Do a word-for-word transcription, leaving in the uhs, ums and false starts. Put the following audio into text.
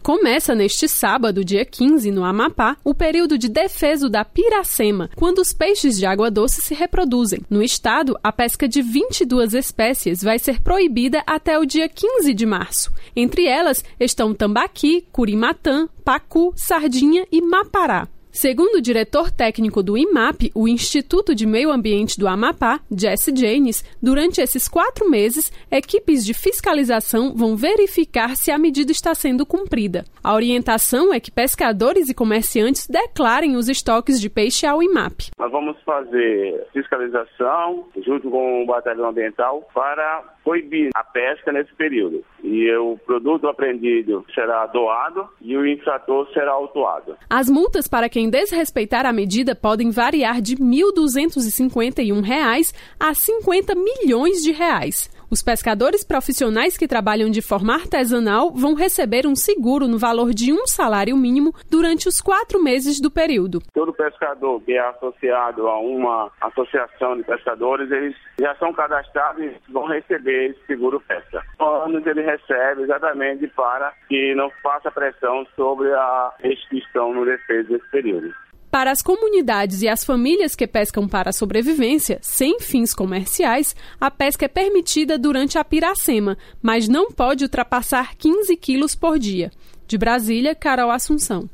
Começa neste sábado, dia quinze, no Amapá, o período de defeso da piracema, quando os peixes de água doce se reproduzem. No estado, a pesca de vinte e duas espécies vai ser proibida até o dia quinze de março. Entre elas estão tambaqui, curimatã, pacu, sardinha e mapará. Segundo o diretor técnico do IMAP, o Instituto de Meio Ambiente do Amapá, Jesse Janes, durante esses quatro meses, equipes de fiscalização vão verificar se a medida está sendo cumprida. A orientação é que pescadores e comerciantes declarem os estoques de peixe ao IMAP. Nós vamos fazer fiscalização junto com o batalhão ambiental para proibir a pesca nesse período. E o produto apreendido será doado e o infrator será autuado. As multas para quem desrespeitar a medida podem variar de mil duzentos e cinquenta e um reais a cinquenta milhões de reais. Os pescadores profissionais que trabalham de forma artesanal vão receber um seguro no valor de um salário mínimo durante os quatro meses do período. Todo pescador que é associado a uma associação de pescadores, eles já são cadastrados e vão receber esse seguro pesca. Anos ele recebe exatamente para que não faça pressão sobre a restrição no defeso desse período. Para as comunidades e as famílias que pescam para a sobrevivência, sem fins comerciais, a pesca é permitida durante a piracema, mas não pode ultrapassar quinze quilos por dia. De Brasília, Carol Assunção.